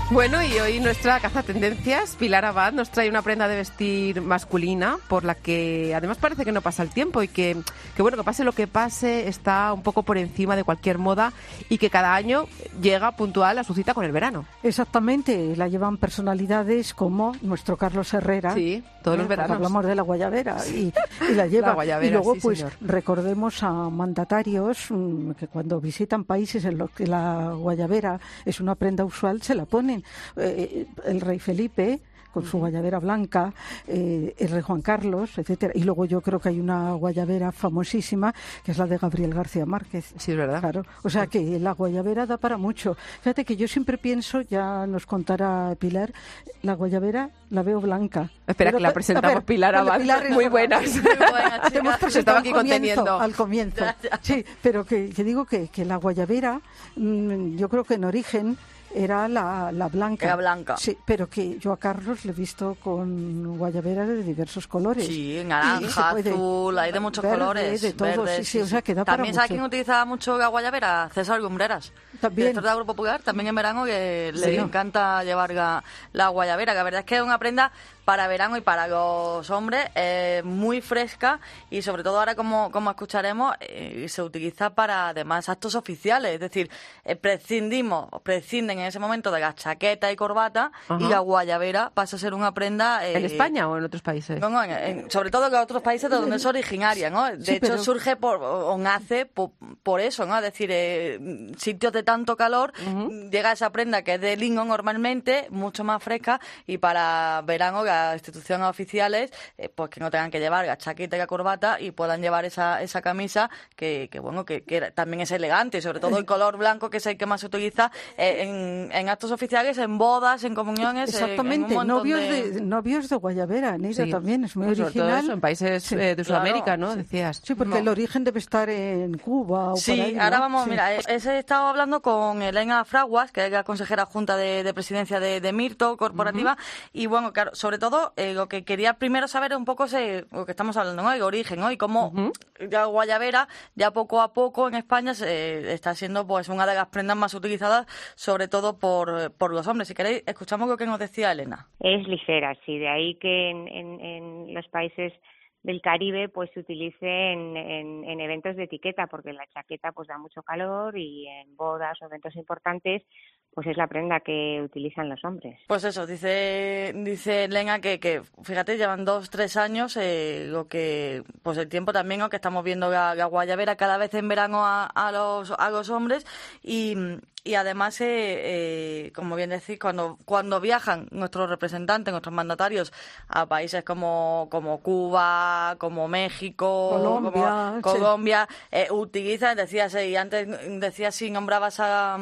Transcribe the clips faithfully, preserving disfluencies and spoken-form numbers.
Bueno, y hoy nuestra cazatendencias, Pilar Abad, nos trae una prenda de vestir masculina por la que además parece que no pasa el tiempo y que, que bueno, que pase lo que pase, está un poco por encima de cualquier moda y que cada año llega puntual a su cita con el verano. Exactamente, la llevan personalidades como nuestro Carlos Herrera. Sí, todos los veranos. Hablamos de la guayabera y, y la lleva. La guayabera, y luego, sí, pues, señor. recordemos a mandatarios mmm, que cuando visitan países en los que la guayabera es una prenda usual, se la ponen. Eh, el rey Felipe con su guayabera blanca, eh, el rey Juan Carlos, etcétera. Y luego yo creo que hay una guayabera famosísima, que es la de Gabriel García Márquez. Sí, es verdad. Claro. O sea que la guayabera da para mucho. Fíjate que yo siempre pienso, ya nos contará Pilar, la guayabera la veo blanca. Espera, Pero, que la presentamos, ver, Pilar Abad. Pilar, muy buenas. Muy buenas, Te hemos chicas. Se estaba presentado aquí al comienzo, conteniendo. al comienzo. Sí, pero que, que digo que, que la guayabera, mmm, yo creo que en origen era la, la blanca. Era blanca. Sí, pero que yo a Carlos le he visto con guayaberas de diversos colores. Sí, naranja, puede, azul, hay de muchos verde, colores. de todos, verdes, sí, sí, o sea, que da para También ¿sabes mucho. quién utilizaba mucho la guayabera? César Lumbreras. También. Director del Grupo Popular, también en verano, que Sí. le encanta llevar la, la guayabera, que la verdad es que es una prenda para verano y para los hombres, eh, muy fresca y sobre todo ahora, como, como escucharemos, eh, se utiliza para además actos oficiales, es decir, eh, prescindimos, prescinden en ese momento de la chaqueta y corbata. Ajá. Y la guayabera pasa a ser una prenda... Eh, ¿En España o en otros países? No, no, en, en, sobre todo en otros países de donde es originaria, ¿no? De sí, hecho, pero... surge por, o nace por, por eso, ¿no? Es decir, eh, sitios de tanto calor, uh-huh. llega esa prenda que es de lino normalmente, mucho más fresca, y para verano las instituciones oficiales, eh, pues que no tengan que llevar la chaqueta y la corbata y puedan llevar esa, esa camisa que, que bueno, que, que también es elegante, y sobre todo el color blanco, que es el que más se utiliza eh, en, en actos oficiales, en bodas, en comuniones. Exactamente, en un novios de... de novios de guayabera, Neida, sí. también es muy pues original. Sobre todo eso, en países sí, eh, de Sudamérica, claro, ¿no? Sí. Decías. Sí, porque no. el origen debe estar en Cuba o sí, por ahí, ahora ¿no? vamos, sí. mira, he, he estado hablando con Elena Fraguas, que es la consejera junta de, de presidencia de, de Mirto Corporativa, uh-huh. y bueno, claro, sobre todo eh, lo que quería primero saber un poco es lo que estamos hablando, ¿no? El origen, ¿no? Y cómo uh-huh. la guayabera ya poco a poco en España se, está siendo pues una de las prendas más utilizadas, sobre todo por, por los hombres. Si queréis, escuchamos lo que nos decía Elena. Es ligera, sí, de ahí que en, en, en los países del Caribe pues se utilice en, en, en eventos de etiqueta, porque la chaqueta pues da mucho calor y en bodas o eventos importantes pues es la prenda que utilizan los hombres. Pues eso, dice dice Elena que, que fíjate, llevan dos, tres años, eh, lo que pues el tiempo también, ¿no? Que estamos viendo la, la guayabera cada vez en verano a, a los a los hombres y y además, eh, eh, como bien decís, cuando cuando viajan nuestros representantes, nuestros mandatarios a países como como Cuba, como México, Colombia, como Colombia, sí. eh, utilizan, decías, y antes decías si nombrabas a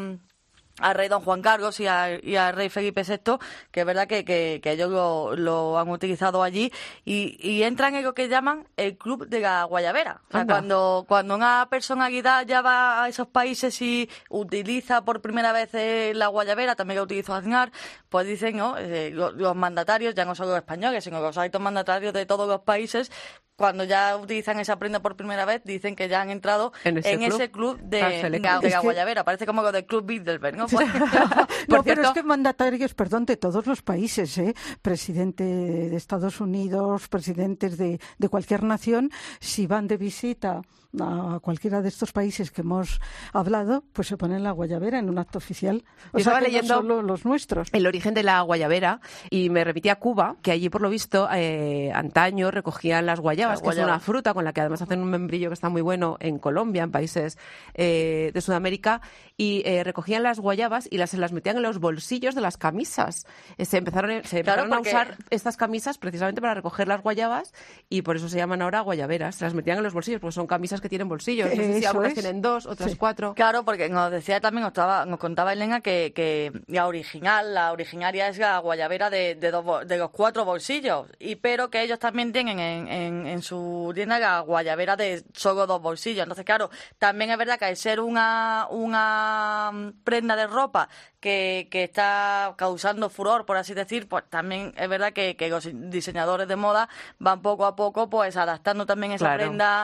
al rey don Juan Carlos y, a, y al rey Felipe sexto, que es verdad que, que, que ellos lo, lo han utilizado allí y, y entran en lo que llaman el club de la guayabera. O sea, cuando, cuando una personalidad ya va a esos países y utiliza por primera vez eh, la guayabera, también la utilizó Aznar, pues dicen, ¿no? Eh, los, los mandatarios, ya no solo los españoles, sino los altos mandatarios de todos los países, cuando ya utilizan esa prenda por primera vez, dicen que ya han entrado en ese, en club? ese club de, de la es que... guayabera. Parece como lo del Club Bilderberg, ¿no? no, cierto... pero es que mandatarios, perdón, de todos los países, ¿eh? Presidente de Estados Unidos, presidentes de, de cualquier nación, si van de visita a cualquiera de estos países que hemos hablado, pues se ponen la guayabera en un acto oficial. O Yo sea, estaba que leyendo no solo los nuestros. El origen de la guayabera y me remití a Cuba, que allí por lo visto eh, antaño recogían las guayabas, la que guayaba. Es una fruta con la que además hacen un membrillo que está muy bueno en Colombia, en países eh, de Sudamérica, y eh, recogían las guayabas y las, se las metían en los bolsillos de las camisas. Eh, se empezaron, se empezaron claro, porque... a usar estas camisas precisamente para recoger las guayabas y por eso se llaman ahora guayaberas. Se las metían en los bolsillos porque son camisas que tienen bolsillos. No sé si algunas es. tienen dos, otras sí. cuatro. Claro, porque nos decía también, nos, estaba, nos contaba Elena que, que la original, la originaria es la guayabera de, de, dos, de los cuatro bolsillos, y pero que ellos también tienen en, en, en su tienda la guayabera de solo dos bolsillos. Entonces, claro, también es verdad que al ser una, una prenda de ropa que, que está causando furor, por así decir, pues también es verdad que, que los diseñadores de moda van poco a poco pues adaptando también esa Claro. prenda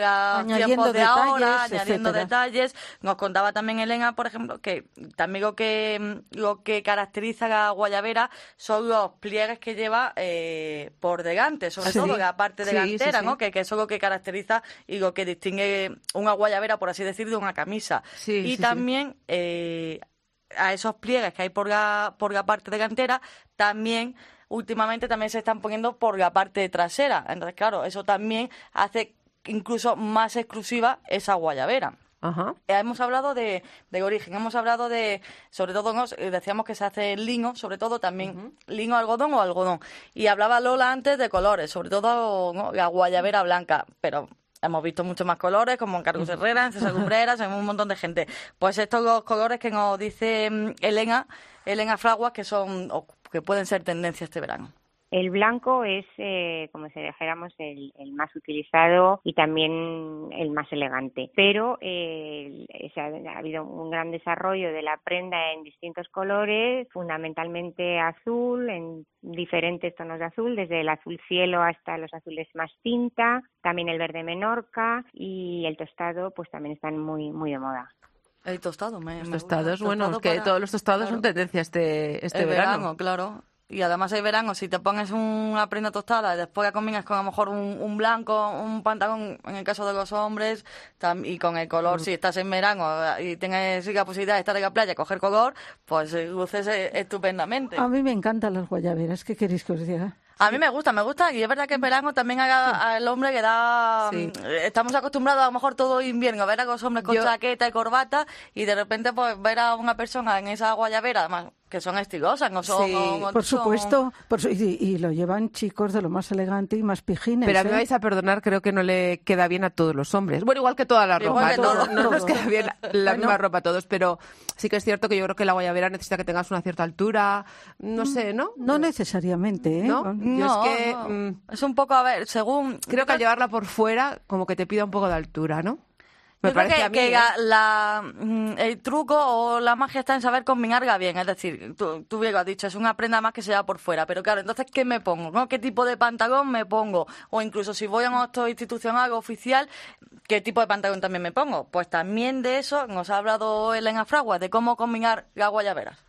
a los tiempos de detalles, ahora, añadiendo etcétera. detalles. Nos contaba también Elena, por ejemplo, que también lo que lo que caracteriza a la guayabera son los pliegues que lleva eh, por delante, sobre Sí. todo la parte Sí, delantera, sí, sí. ¿no? Que, que eso es lo que caracteriza y lo que distingue una guayabera, por así decir, de una camisa. Sí, y sí, sí. también eh, a esos pliegues que hay por la, por la parte delantera, también últimamente también se están poniendo por la parte trasera. Entonces, claro, eso también hace incluso más exclusiva esa guayabera. Ajá. Eh, Hemos hablado de, de origen, hemos hablado de, sobre todo, nos, eh, decíamos que se hace en lino, sobre todo también Ujú. lino, algodón o algodón. Y hablaba Lola antes de colores, sobre todo, ¿no?, la guayabera blanca, pero hemos visto muchos más colores, como en Carlos Herrera, en César Lumbreras, en un montón de gente. Pues estos los colores que nos dice mm, Elena, Elena Fraguas, que son, o que pueden ser tendencia este verano. El blanco es, eh, como si dijéramos, el, el más utilizado y también el más elegante. Pero eh, se ha, ha habido un gran desarrollo de la prenda en distintos colores, fundamentalmente azul, en diferentes tonos de azul, desde el azul cielo hasta los azules más tinta, también el verde menorca y el tostado, pues también están muy, muy de moda. El tostado, me, Los me gusta. tostados, bueno, Tostado es que para- todos los tostados claro. son tendencia este, este el verano. verano, claro. Y además hay verano, si te pones una prenda tostada y después la combinas con a lo mejor un, un blanco, un pantalón, en el caso de los hombres, tam- y con el color, Mm. si estás en verano y tienes la posibilidad de estar en la playa, coger color, pues eh, luces eh, estupendamente. A mí me encantan las guayaberas, ¿qué queréis que os diga? A mí me gusta, me gusta, y es verdad que en verano también haga al hombre que da... Sí. Estamos acostumbrados a lo mejor todo invierno a ver a los hombres con Yo- chaqueta y corbata, y de repente pues ver a una persona en esa guayabera, además que son estilosas, no son... Sí, no- no Por son- supuesto, por su- y, y lo llevan chicos de lo más elegante y más pijines. Pero a mí ¿eh? me vais a perdonar, creo que no le queda bien a todos los hombres. Bueno, igual que toda la Igual ropa. que No, todo. no, no nos Todo. queda bien la Bueno. misma ropa a todos, pero sí que es cierto que yo creo que la guayabera necesita que tengas una cierta altura, no sé, ¿no? No necesariamente, ¿eh? ¿No? Yo No, es que, no. mm, Es un poco, a ver, según... creo que al llevarla por fuera, como que te pida un poco de altura, ¿no? Me Yo creo parece que, a mí, que ¿eh? la, la, mm, el truco o la magia está en saber combinarla bien. Es decir, tú, tú bien lo has dicho, es una prenda más que se lleva por fuera. Pero claro, entonces, ¿qué me pongo? ¿No? ¿Qué tipo de pantalón me pongo? O incluso si voy a un acto institucional o oficial, ¿qué tipo de pantalón también me pongo? Pues también de eso nos ha hablado Elena Fraguas, de cómo combinar las guayaberas.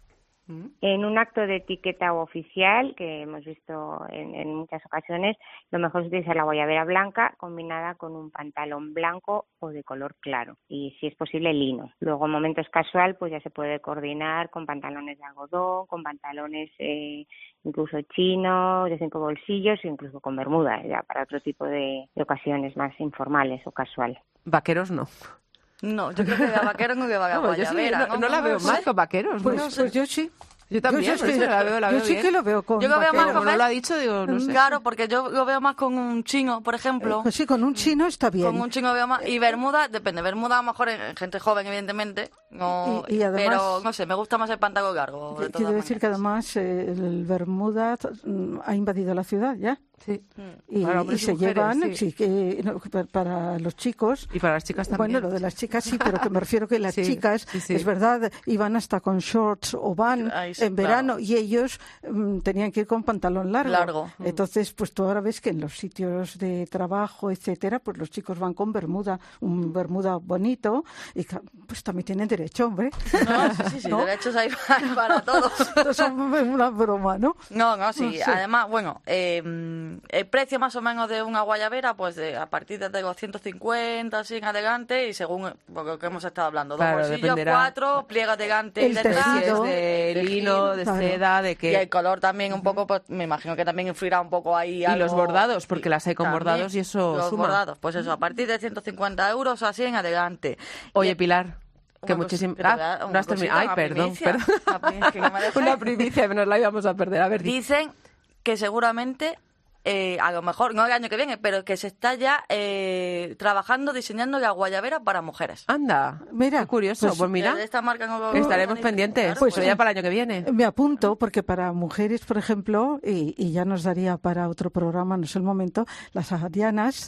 En un acto de etiqueta o oficial, que hemos visto en, en muchas ocasiones, lo mejor es utilizar la guayabera blanca combinada con un pantalón blanco o de color claro, y si es posible lino. Luego en momentos casual, pues ya se puede coordinar con pantalones de algodón, con pantalones eh, incluso chinos, de cinco bolsillos, o incluso con bermudas, ya para otro tipo de, de ocasiones más informales o casual. Vaqueros no. No, yo creo que la vaquera no lleva la No, yo sí, guayabera. no, no la veo sé. mal con vaqueros. Pues, no pues sé. yo sí. Yo también, Yo, sí pues es sí, que- la veo, la yo veo sí bien. que lo veo con Yo lo veo más vaqueros. Como no lo ha dicho, digo, no sé. Claro, porque yo lo veo más con un chino, por ejemplo. Pues sí, con un chino está bien. Con un chino veo más. Y Bermuda, depende. Bermuda a lo mejor en gente joven, evidentemente. No, Y- y además- pero no sé, me gusta más el pantalón largo. de Quiero todas decir que maneras. además eh, el Bermuda mm, ha invadido la ciudad ya. Sí. Y, Para y hombres y se mujeres, llevan, sí. sí, que, no, que pa- para los chicos. Y para las chicas también. Bueno, lo de las chicas sí, pero que me refiero que las Sí, chicas, sí, sí. es verdad, iban hasta con shorts o van Ahí sí, en verano claro. y ellos mm, tenían que ir con pantalón largo. Largo. Entonces, pues tú ahora ves que en los sitios de trabajo, etcétera, pues los chicos van con bermuda, un bermuda bonito, y ca- pues también tienen derecho, hombre. No, sí, sí, sí, ¿No? derechos hay para, para todos. Esto es una broma, ¿no? No, no, sí. No sé. Además, bueno, eh, el precio más o menos de una guayabera, pues de, a partir de los ciento cincuenta, así en adelante, y según lo que hemos estado hablando, dos Claro, bolsillos, dependerá. cuatro, pliegas de gante y El detrás. tejido. Si es de lino, de Claro. seda, de Y que... el color también un poco, pues me imagino que también influirá un poco ahí. Y algo. los bordados, porque las hay con También, bordados y eso los suma. bordados, pues eso, a partir de ciento cincuenta euros así en adelante. Oye, Y- Pilar, que Una muchísimo... cos- pero Ah, vea, no una has terminado. cosita, Ay, una perdón, primicia. perdón. Una primicia, que no me dejáis. Una primicia, nos la íbamos a perder. A ver, di. Dicen que seguramente, eh, a lo mejor, no el año que viene, pero que se está ya eh, trabajando, diseñando la guayabera para mujeres. Anda, Mira, qué curioso. pues- Pues, mira, De esta marca no lo- estaremos no- pendientes. claro, Pues pues ya para el año que viene. Me apunto porque para mujeres, por ejemplo, y, y ya nos daría para otro programa, no es el momento, las hawaianas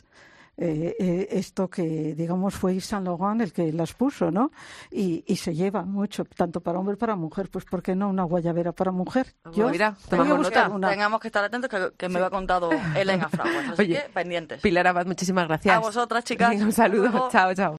eh, eh, esto que, digamos, fue Yves Saint Laurent el que las puso, ¿no? Y, y se lleva mucho, tanto para hombre como para mujer. Pues, ¿por qué no una guayabera para mujer? Yo, mira, tomamos nota. Una. Tengamos que estar atentos, que, que sí. me lo ha contado Elena Fraguas, así Oye, que pendientes. Pilar Abad, muchísimas gracias. A vosotras, chicas. Un saludo. Chao, chao.